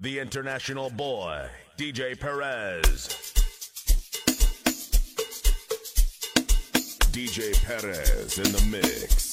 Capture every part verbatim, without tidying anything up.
the international boy, D J Perez. D J Perez in the mix.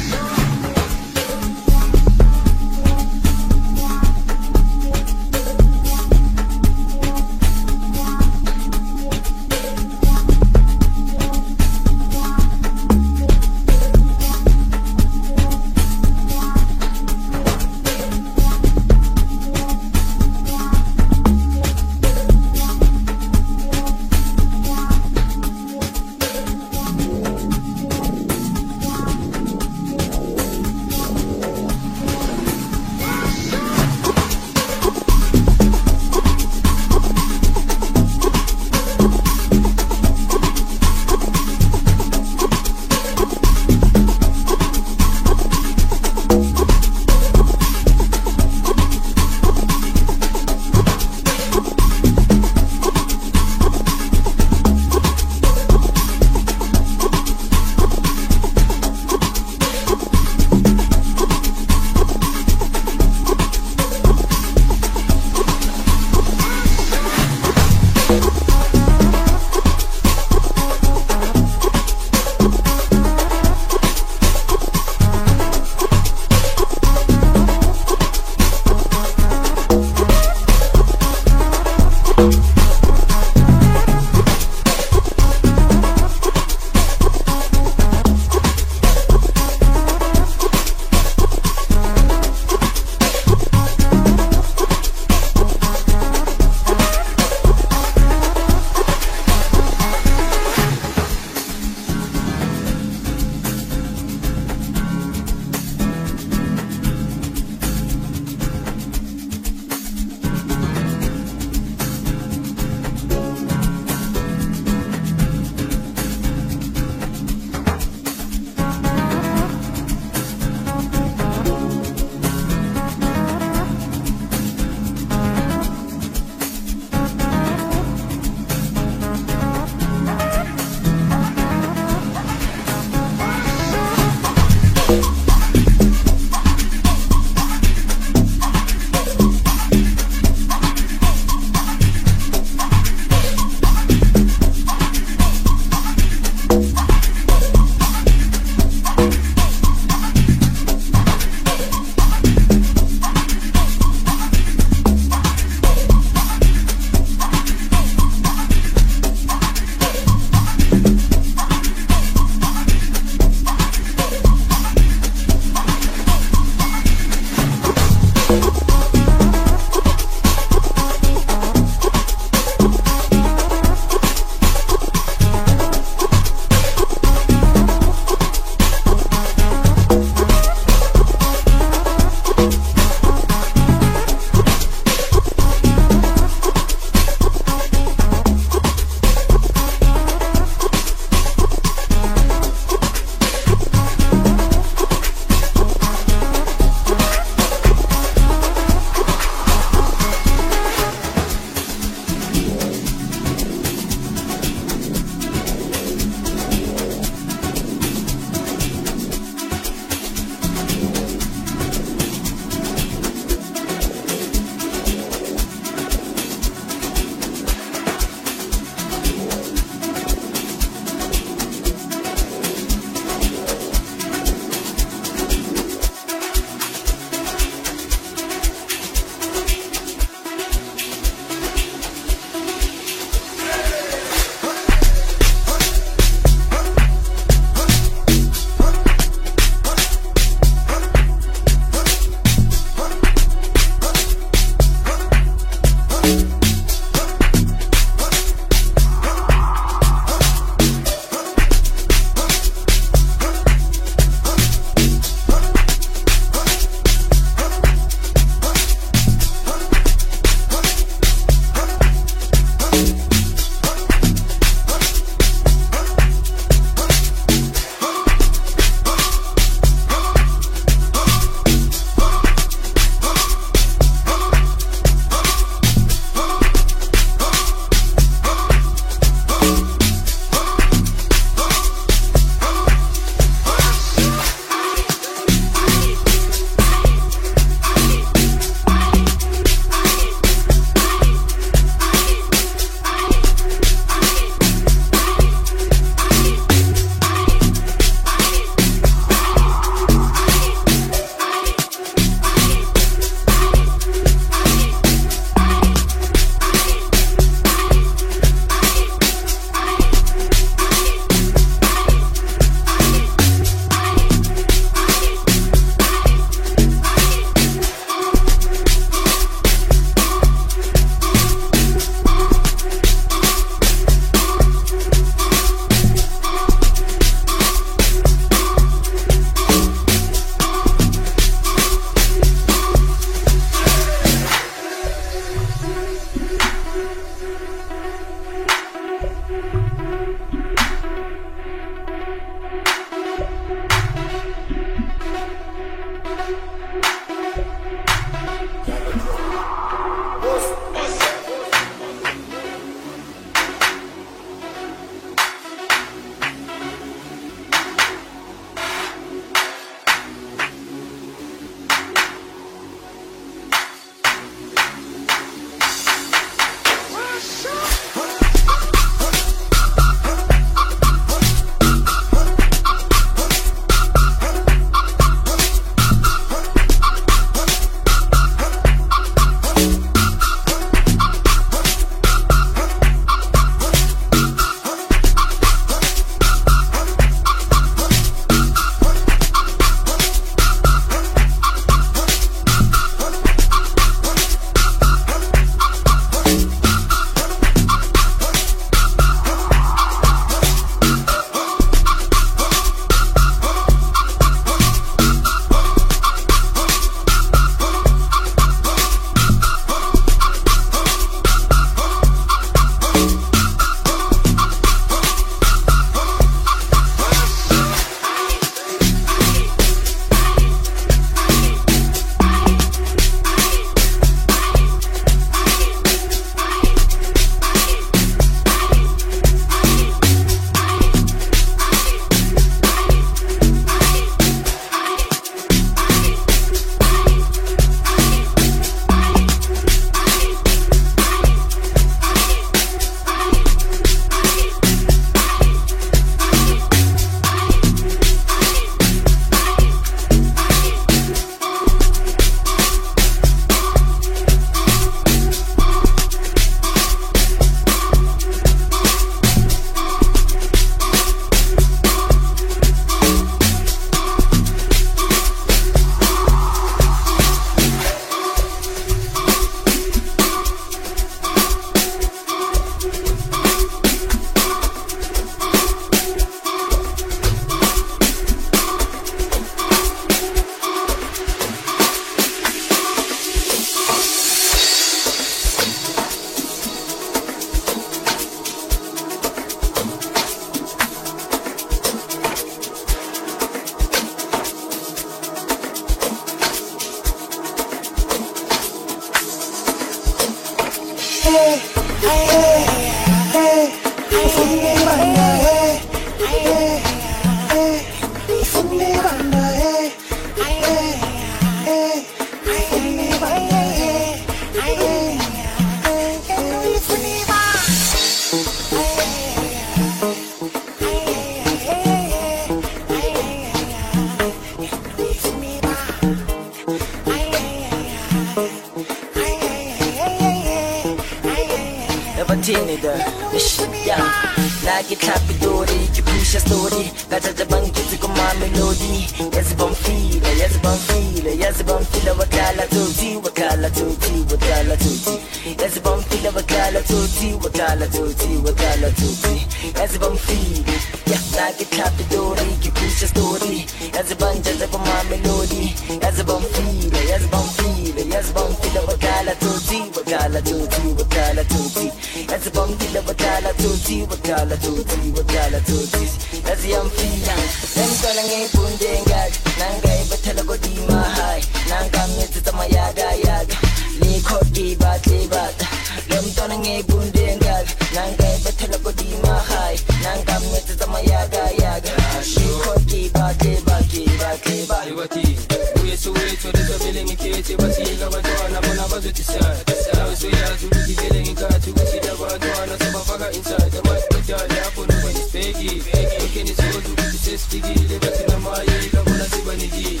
batinida Nishya Nagi tapi dori Kipusha story Gajaja bangkiti kuma melody Yes bum feel Yes bum feel Yes bum feel Wakala tuti Wakala tuti Wakala tuti Yes bum feel Wakala tuti Wakala tuti Wakala tuti Yes bum feel Yeah Nagi tapi dori Kipusha story Yes banjaja kuma melody Yes bum feel Yes bum feel Yes bum feel Wakala tuti Wakala tuti Wakala tuti Yes bum feel Wakala tuti Wakala tuti Wakala tuti Yes yum feel Them calling a bundengad Nanga ibatala go di mahai Nanga miti tama yaga yaga Likot gibat libat Them calling a bundengad Nanga ibatala go di mahai Nanga miti tama yaga yaga Likot gibat libat gibat libat Ibati Uye suwe chode tabele mikete Bati ila wadwana Bona bazu tisai Nawe suya Zulu kivele ngikati Kusida wadwana Saba faka inside The mic put ya Yapo nuwa nispegi Mkeni suwa Zulu kisestigi Lebati na maye Ila bona siba nigi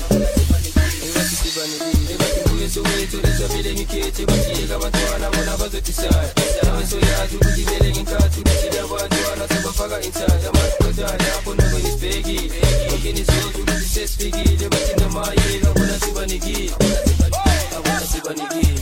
Lebati siba nigi Lebati uye suwe chode tabele mikete Bati ila wadwana Bona bazu tisai Nawe suya Zulu kivele ngikati Kusida wadwana Saba faka inside The mic put ya Yapo nuwa nispegi Mkeni suwa Zulu kisestigi Lebati na maye Ila bona siba nigi Abona siba nigi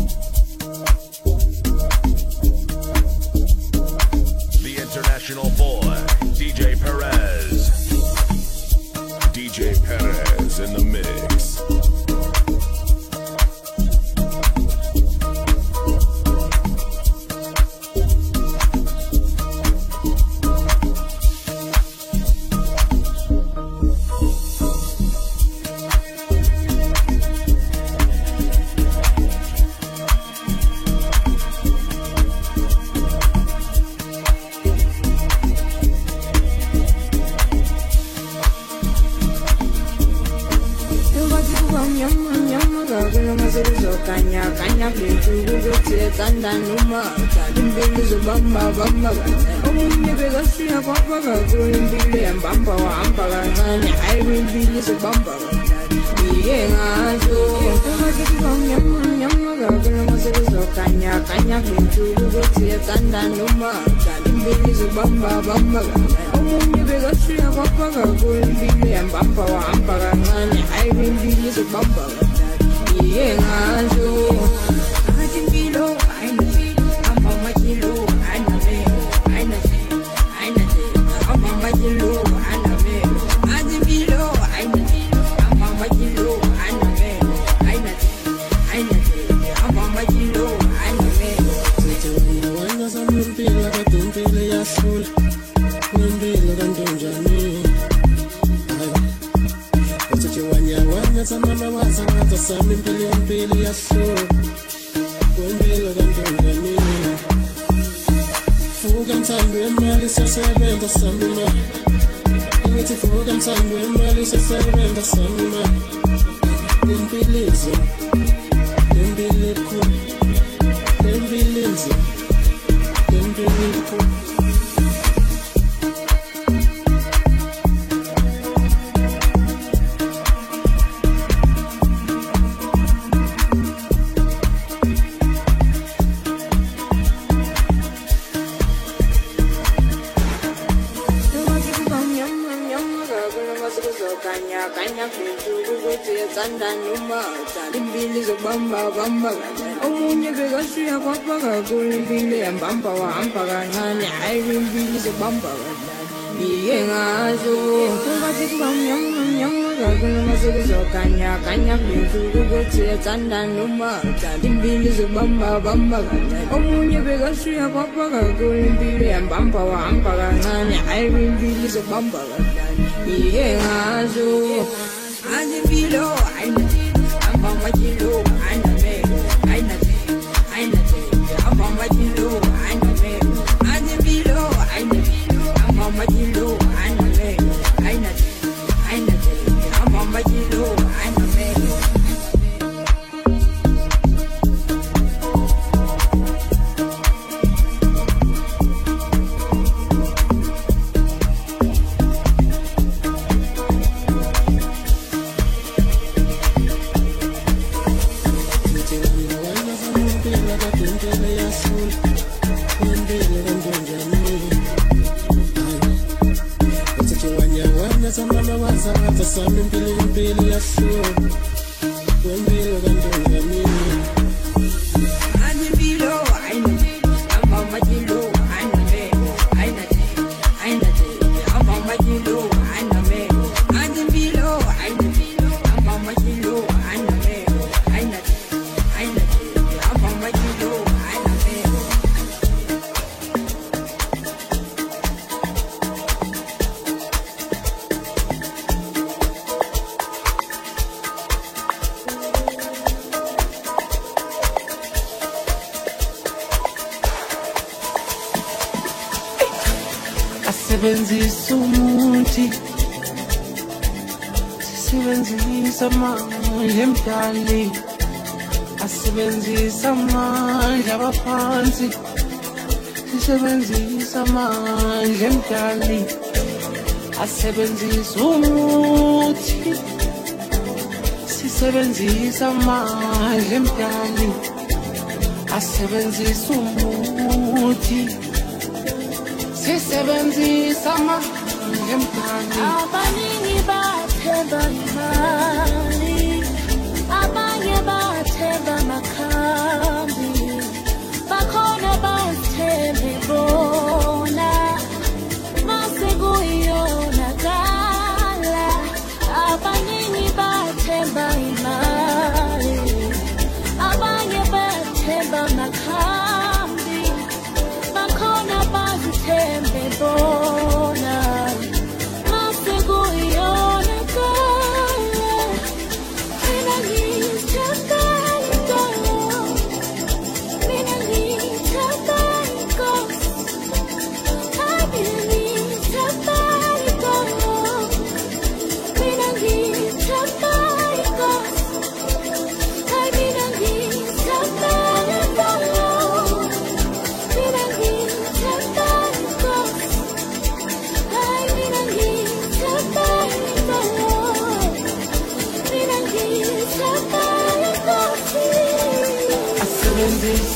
International Boy. Perez in the mix. Bamba bamba omunye bekasiya kwapha kakhulu impilo yambamba wahamba kancane hayi impilo sebamba iye ngazo ukuthi bamnyama kakhulu mase kuzokanya kanya kwethuku ukuthi etsanda noma impilo sebamba bamba omunye bekasiya kwapha kakhulu impilo yambamba wahamba kancane hayi impilo sebamba iye ngazo athi impilo ayini amba makilo omunye bekasiya kwapha kakhulu impilo yambamba wahamba kancane hayi impilo sebamba iye ngazo ukuthi kubamnyama kakhulu mase kuzokanya kanya kwethuku ukuthi etsanda noma impilo sebamba bamba omunye bekasiya kwapha kakhulu impilo yambamba wahamba kancane hayi impilo sebamba iye ngazo athi impilo amba makilo aname aina aina amba makilo aname athi impilo aina amba makilo aname aina aina amba makilo aname Sisebenzisa umuthi, sisebenzisa amandla emdali, asebenzisa amandla abaphansi, sisebenzisa amandla emdali, asebenzisa umuthi, sisebenzisa amandla emdali, asebenzisa umuthi. Sisebenzisa amandla emdali. Abaningi bathemba imali, abanye bathemba amakhambi, bakhona bathemba bona, mase kuyonakala.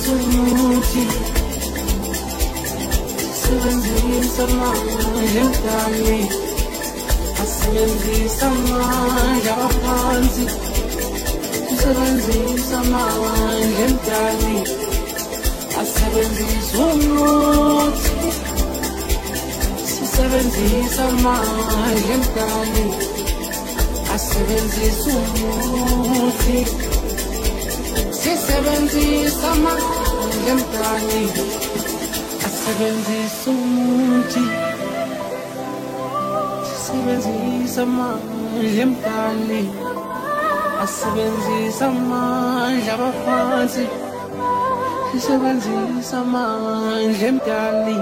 sumuthi sisebenzisa amandla emdali asebenzisa amandla aphansi sisebenzisa amandla emdali asebenzisa umuthi sisebenzisa amandla emdali asebenzisa umuthi sisebenzisa amandla emdali asebenzisa umuthi sisebenzisa amandla emdali asebenzisa amandla abaphansi sisebenzisa amandla emdali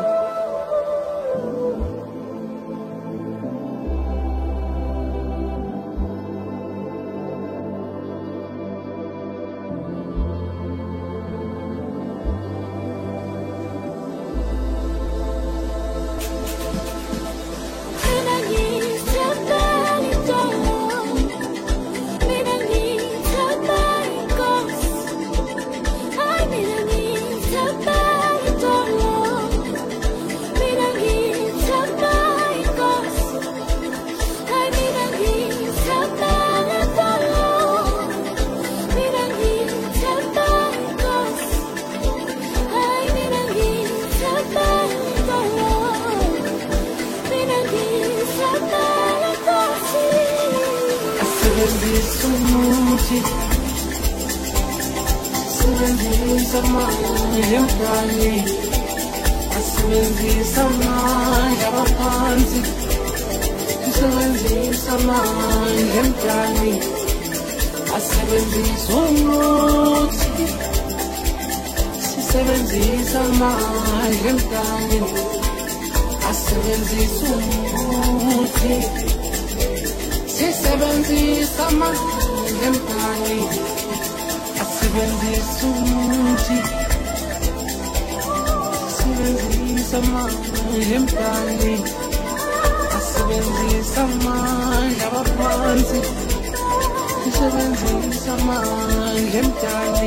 asebenzisa amandla emdali asebenzisa amandla abaphansi sisebenzisa amandla emdali asebenzisa umuthi sisebenzisa amandla emdali asebenzisa umuthi sisebenzisa amandla emdali asebenzisa umuthi sisebenzisa amandla emdali asebenzisa amandla abaphansi sisebenzisa amandla emdali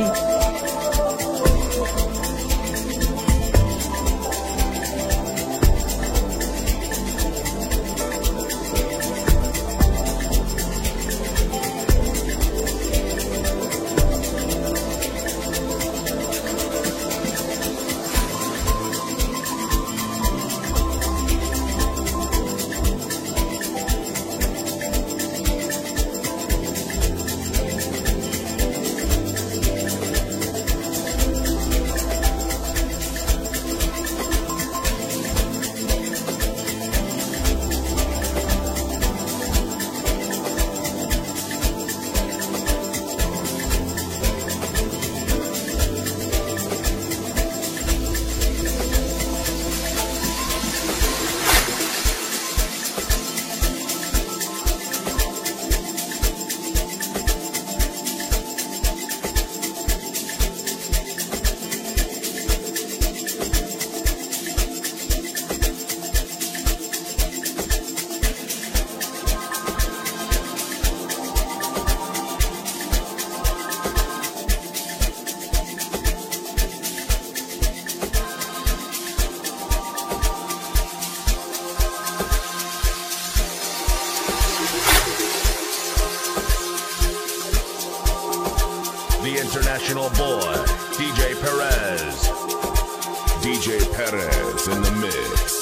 The international boy, D J Perez. D J Perez in the mix.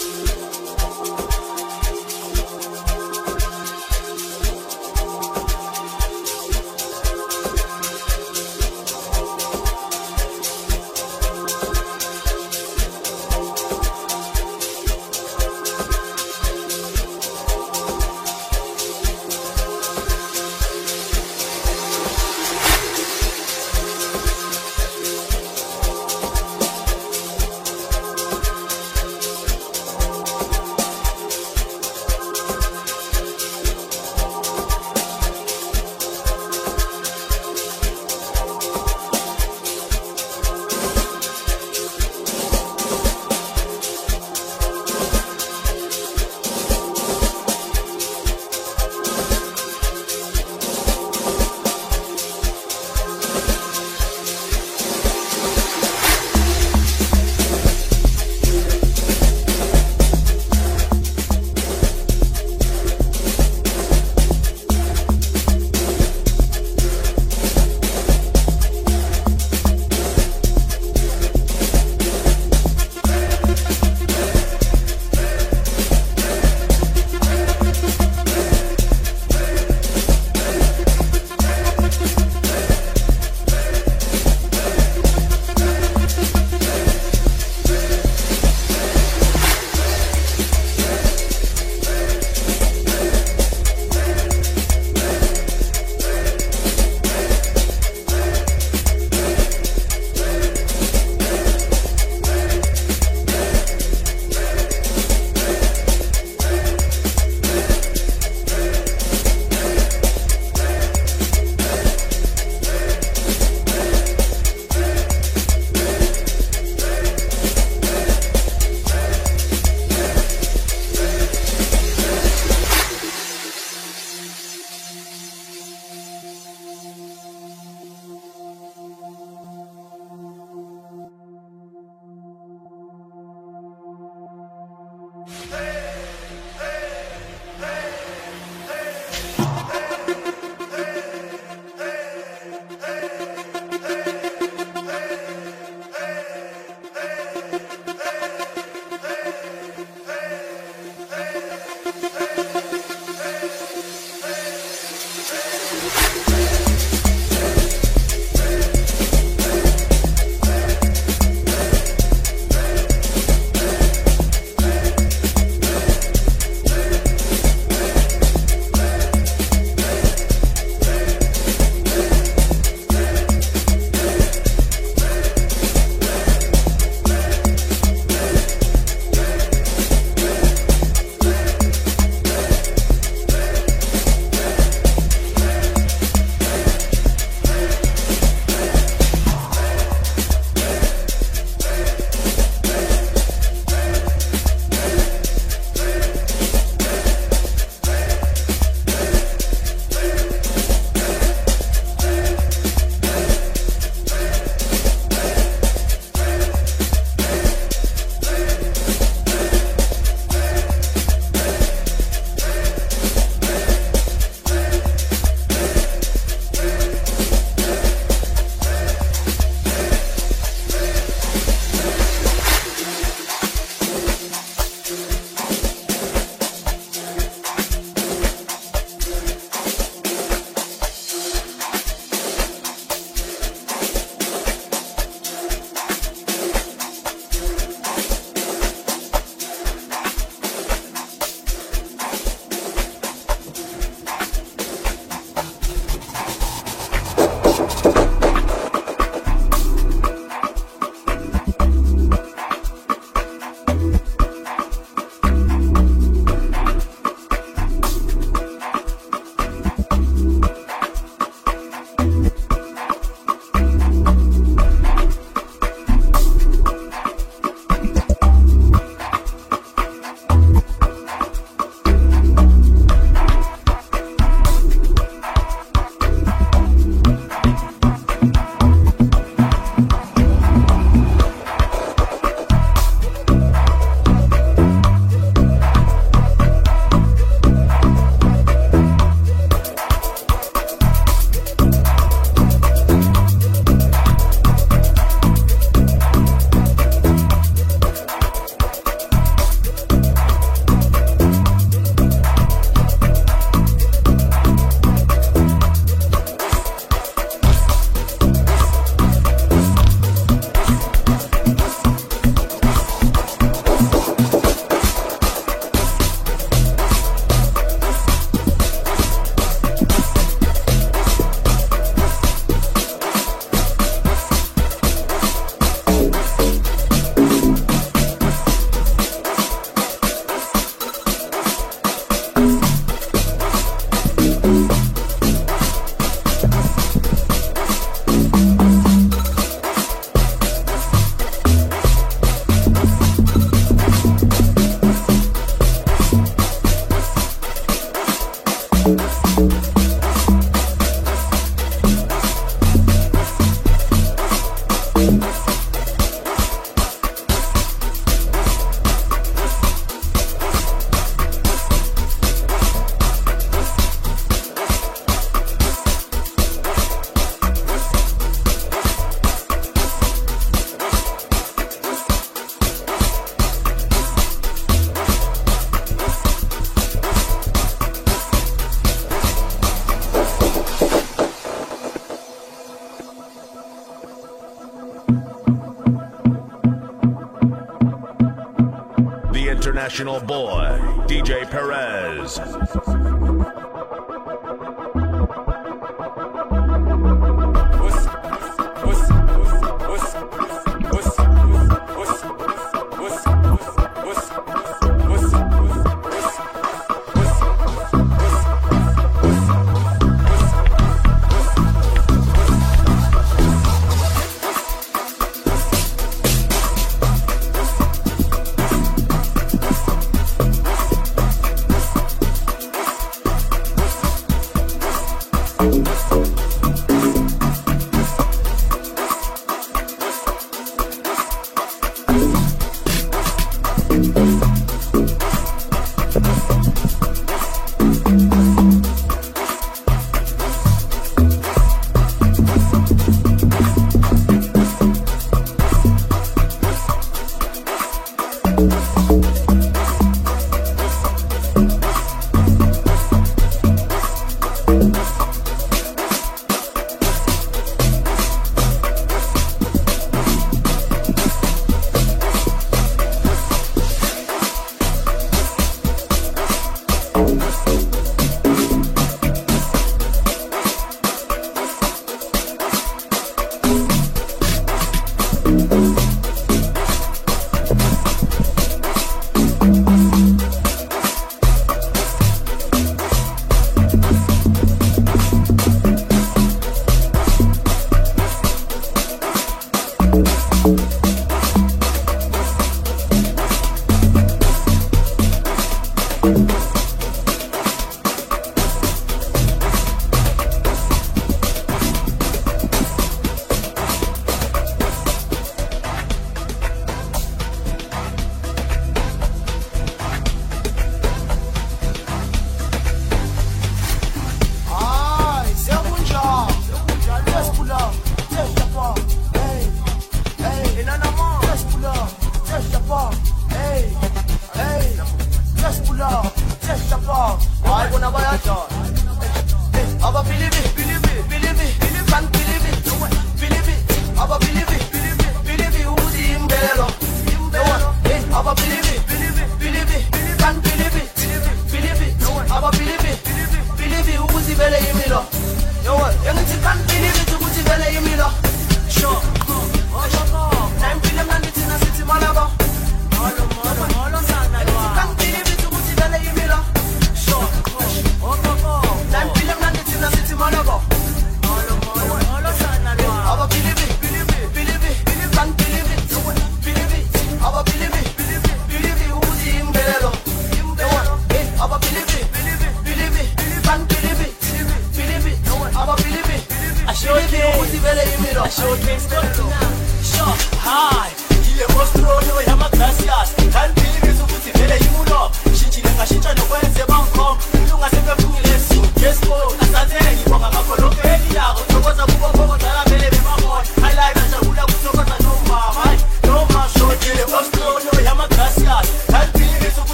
international boy, D J Perez.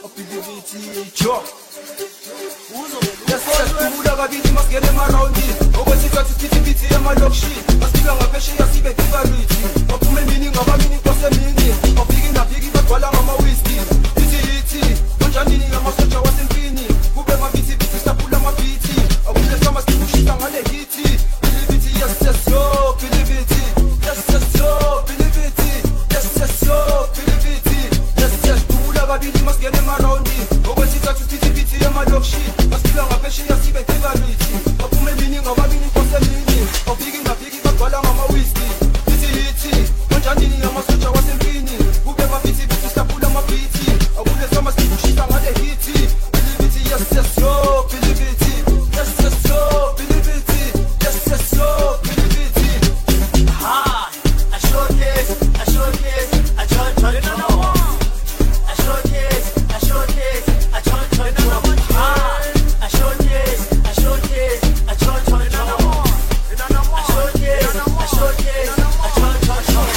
Uzo, yes, yes, tu muda kabiti mas get them around it. okwesithathu isiphithiphithi emalokishini asifika ngaphesheya sibe divalithi baphume emini ngabamini kwasemini bafiki naviki bagcwala ngama-whisky ithi yithi onjanini ngamasoja wasempini kube mabithibhithi sihlaphula amabhithi akule samasibushisa ngale hithi bilibithi yes yes yo bilibithi yes yes yo bilibithi yes yes yo bilibithi yes yes dubula kabili masingene emaraundi okwesithathu isiphithiphithi emalokishini asifika ngaphesheya sibe divalithi baphume emini ngabamini kwasemini bafiki naviki bagcwala ngama-whisky ithi yithi onjanini ngamasoja wasempini kube mabithibhithi sihlaphula amabhithi akule samasibushisa ngale hithi bilibithi yes yes yo bilibithi yes yes yo bilibithi yes yes yo bilibithi Ha, I showcase, I showcase, I join, join, join. I showcase, I showcase, I join, join, join. Ha, I showcase, I showcase, I join, join, join. I showcase, I showcase, I join, join, join.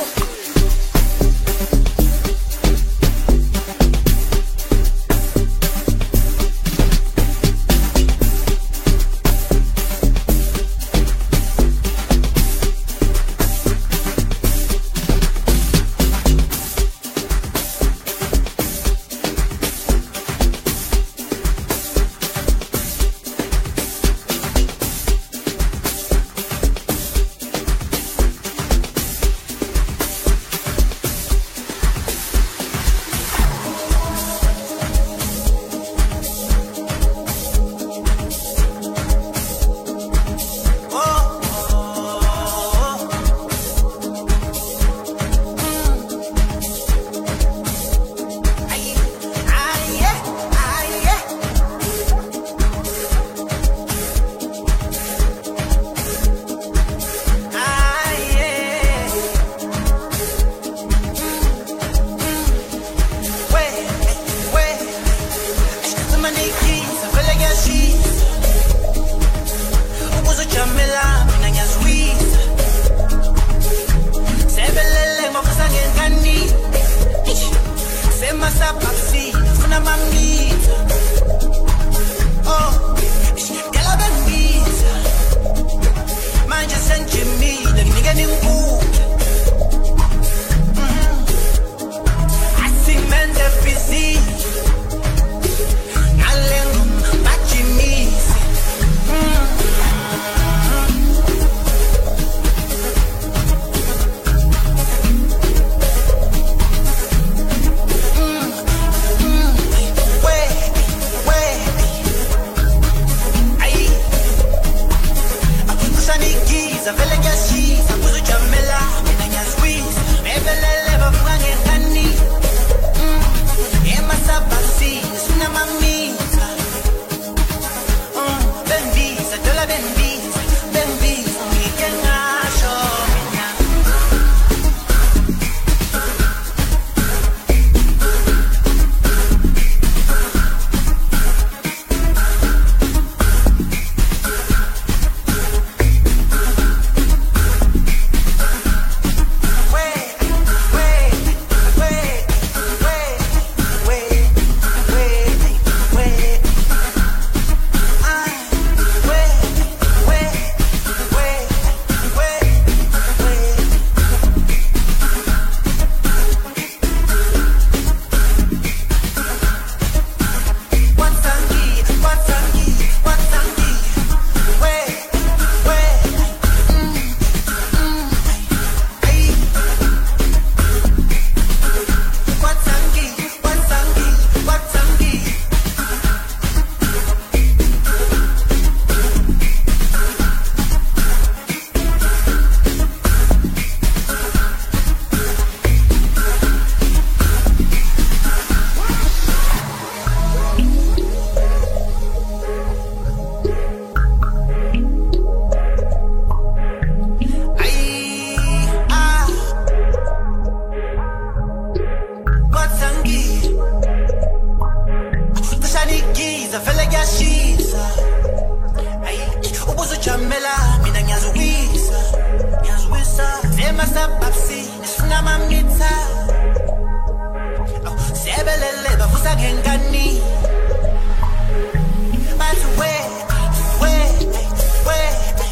ngengani. But where, where, where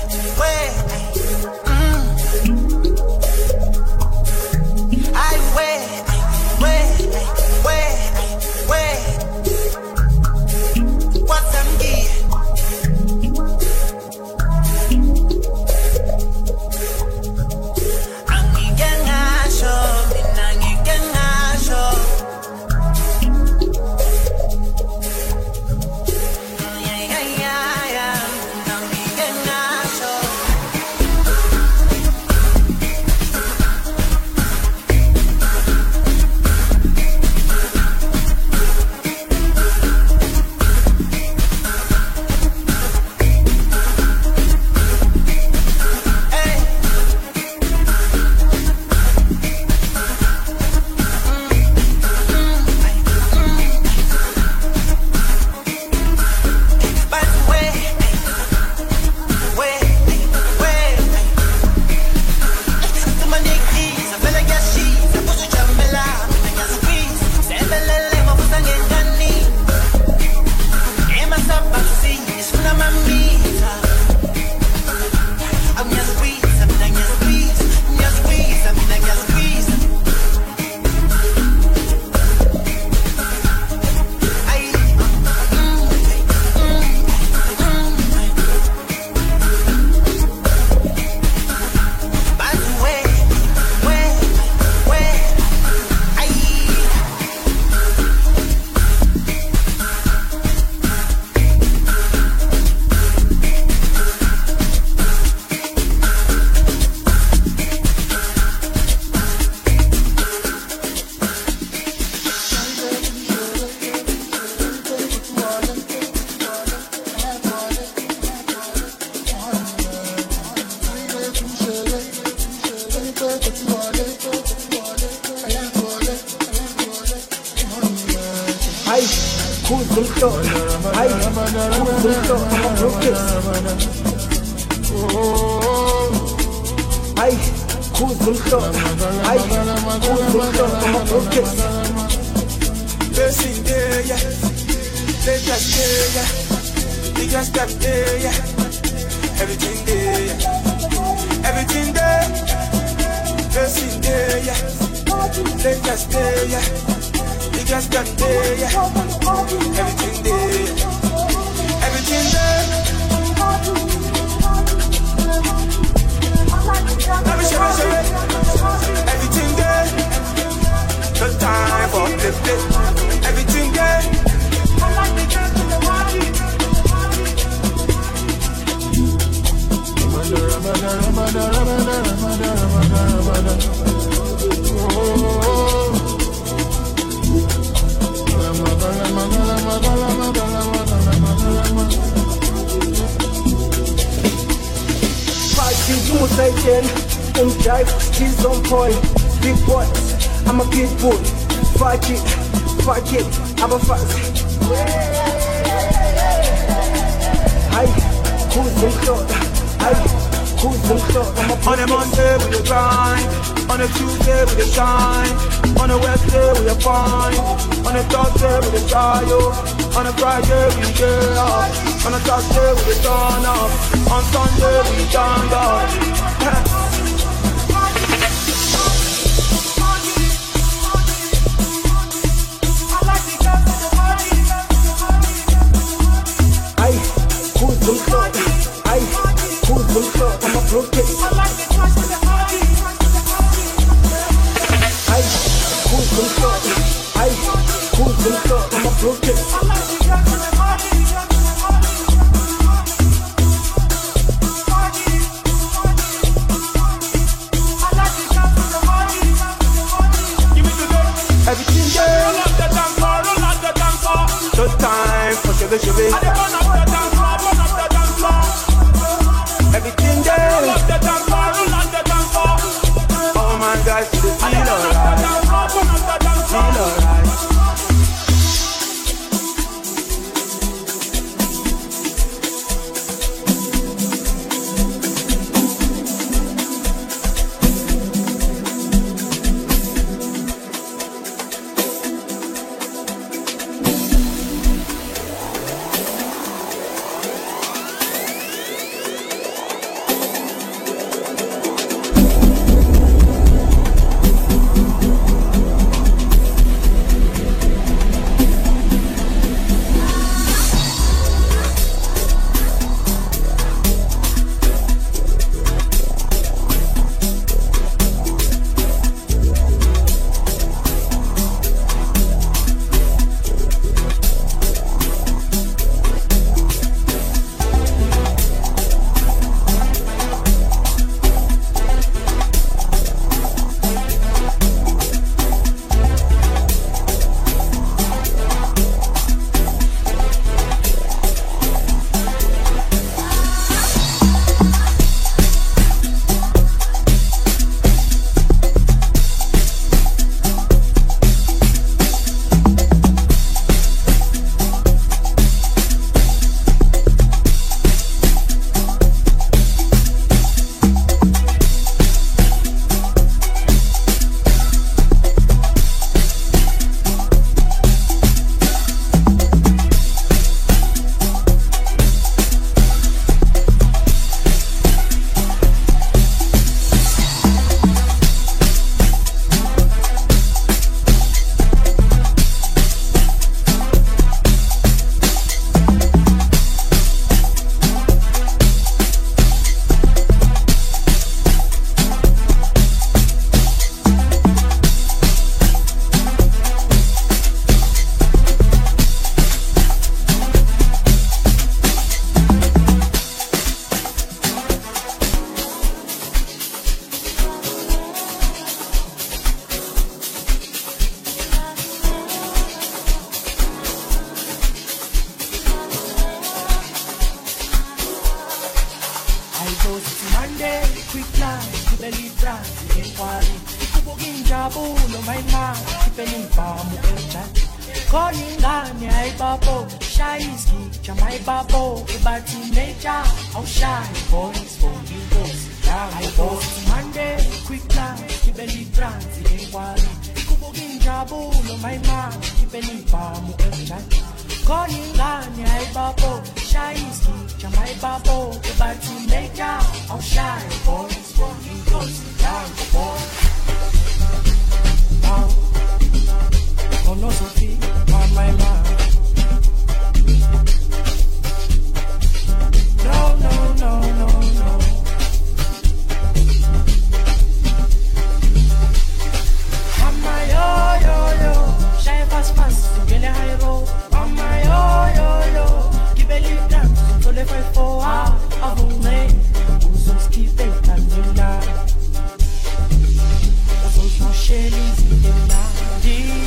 Who's the thought? I, who's the thought? I'm a broken. I, who's the thought? I, who's the thought? I'm a broken. Blessing there, yeah. Let us there, yeah. We can stop there, yeah. Everything there, yeah. Everything there. Blessing there, yeah. Let us there, yeah. We can stop there, yeah. Everything there, everything there. Let me show you, show you. Everything there. No time for flip flip. Everything there. Party, you must say ten. Um jive, she's on point. Big boy, I'm a big boy. Fuck it, fuck it, I'm a fuck. Hi, who's the thought? Hi, who's the thought? I'm a on a Monday we a grind, on a Tuesday we a shine, on a Wednesday we a fine, on a Thursday we a try up, on a Friday we get up, on a Saturday we a turn up, on Sunday we turn up. I'm a broken. I, who's the thought? I, who's the thought? I'm a broken. Everything there. Roll up the dance floor, roll up the dance floor. No time for shabby shabby. I dey run up the dance floor, run up the dance floor. Everything there. Roll up the dance floor, roll up the dance floor. Oh my gosh, you feel alright. Feel alright. Koningane ayibapo, shayiski, jamai babo, ibati nature, I'll shine, boys, for you boys. I boss Monday, quick plan, keep any brands, it ain't one. Kubogin jabu, no my man, keep any palm, every night. Koningane ayibapo, shayiski, jamai babo, ibati nature, I'll shine, boys, for you boys. Down the boy. Now, Kono Sophie, on my mind. No, no, no, no, no. Mama yo yo yo, shine fast fast, get a high road. Mama yo yo yo, give a little dance, so they fight for ah, a whole name. Who's on ski take and you know. Who's on Shelly's in the night.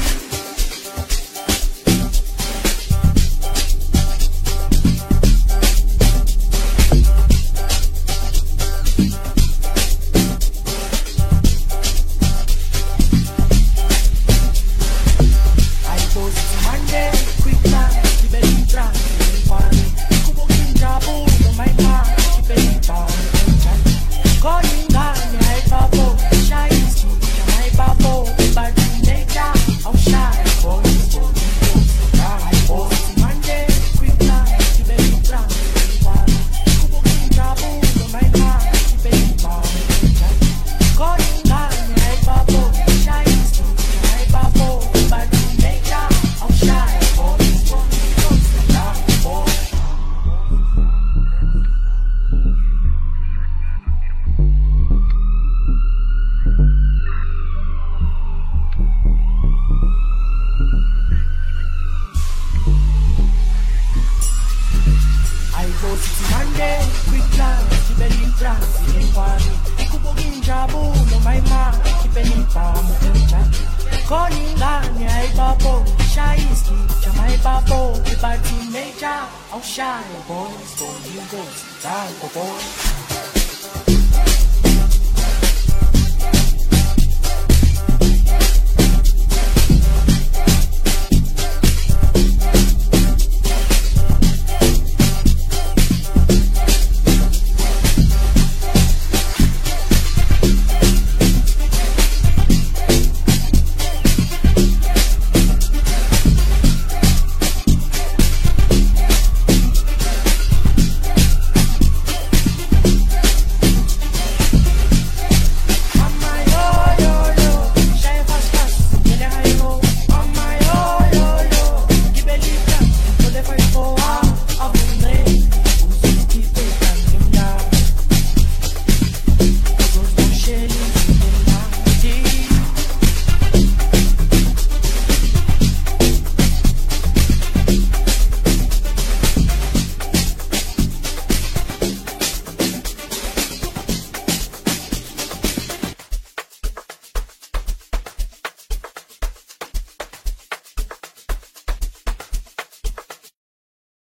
I'll shine, boys, for you boys, die for boys.